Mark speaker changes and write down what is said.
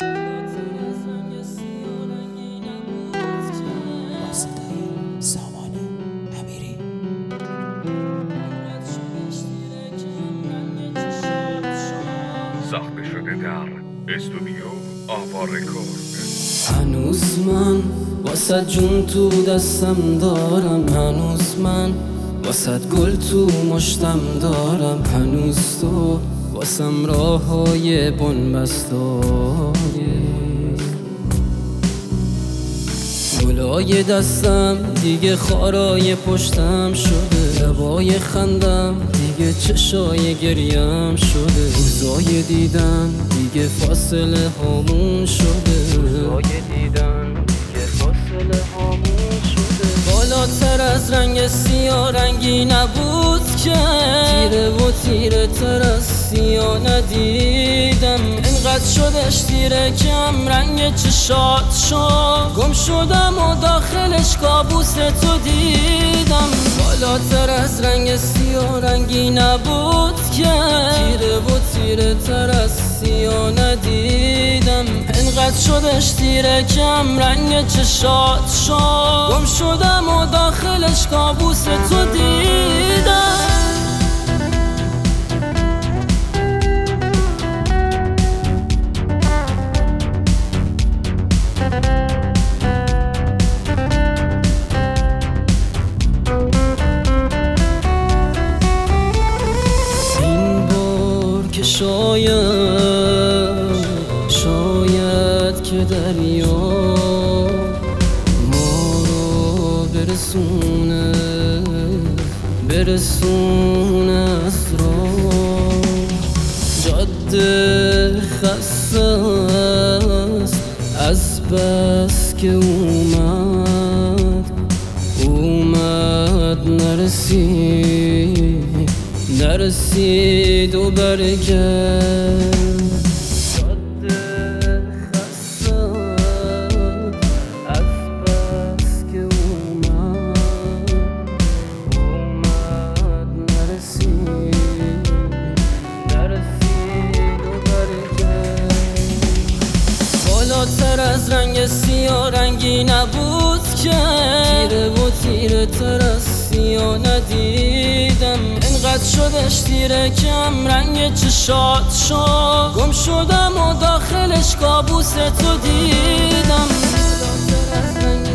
Speaker 1: ساخته شده در استودیو آوا رکورد.
Speaker 2: هنوز من واسه جون تو دستم دارم، هنوز من واسه گل تو مشتم دارم، هنوز تو واسم راههای بنبست داری. گلای دستم دیگه خارای پشتم شده، لبای خندم دیگه چشای گریم شده، روزای دیدن دیگه فاصله هامون شده، روزای دیدن دیگه فاصله هامون شده. بالاتر از رنگ سیاه رنگی نبود که تیره و تیره تر از سیاه ندیدم، انقدر شدش تیره کم رنگ چشات شد، گم شدم و داخلش کابوس تو دیدم. بالاتر از رنگ سیاه رنگی نبود که تیره و تیره تر از سیاه ندیدم، انقدر شدش تیره کم رنگ چشات شد، گم شدم و داخلش کابوس تو دیدم. شاید که دریا ما رو برسونه از راه، جاده خسته است از بس که اومد نرسید و برگرد. جاده خسته از بس که اومد نرسید و برگرد. بالاتر از رنگ سیاه رنگی نبود که تیره و تیره تر از سیاه ندیدم، انقدر شدش تیره کم رنگ چشات شد، گم شدم و داخلش کابوس تو دیدم. بالاتر از رنگ